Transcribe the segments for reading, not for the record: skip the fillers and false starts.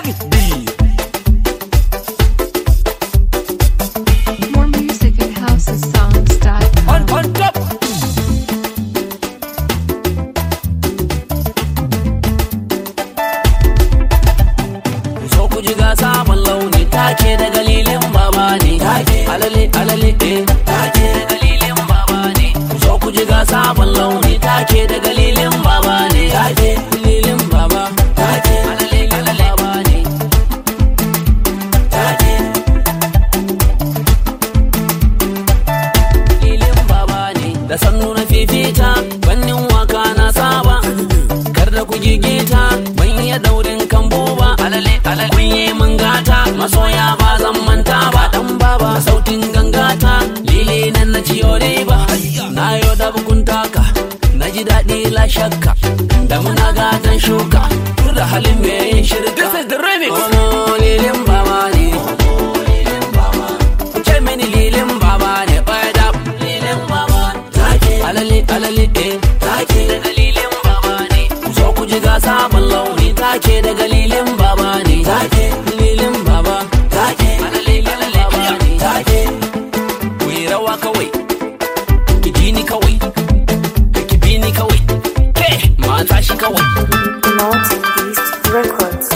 More music at housesongs.com. On top. So ku ji ga sabon launi take da galilin baba ne. Alale alale take da galilin baba ne. So ku ji ga sabon launi take da galilin baba ne. Galilin baba. Alale alale baba ne. Galilin baba ne. Da sannu na fifita bannin waka na saba. Kar da ku gigita ban iya daurin kambo ba. Alale alale kun yi mun gata masoya ba zan manta ba. Dan baba sautin gangata lili nan na ciyo riba. Na yo da bukun taka na ji daɗi la shakka. Da muna gatan shuka tur da halin me yin shirka. This is the remix. Lilin baba ne. Ce mini lilin baba ne. Ɓaya da lilin baba alale alale take da galilin baba ne. So ku ji ga sabon launi take da galilin baba ne. Galilin baba alale alale baba ne. Ku yi rawa kawai ki ji ni kawai ki bi ni kawai ke mata shi kawai. Northeast Records.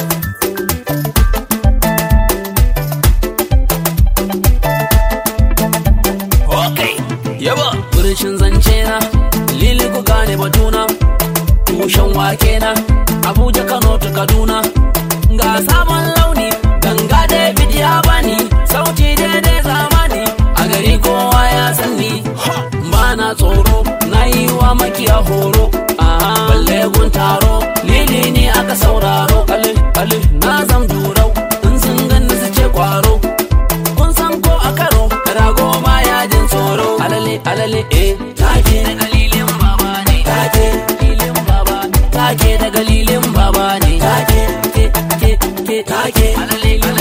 Okay, yaba furishin zance na lili ku gane batuna tushen wake na Abuja Kano ta Kaduna ga sabon launi ganga David ya bani sauti daidai zamani a gari kowa ya sanni ba na tsoro na yi wa makiya horo balle gun taro lili ne aka sauraro alif na zam durau in sun ganni su ce kwaro kun san ko a karo rago ma ya jin tsoro alale alale take da galilin baba ne. Galilin baba take da galilin baba ne. Take alale alale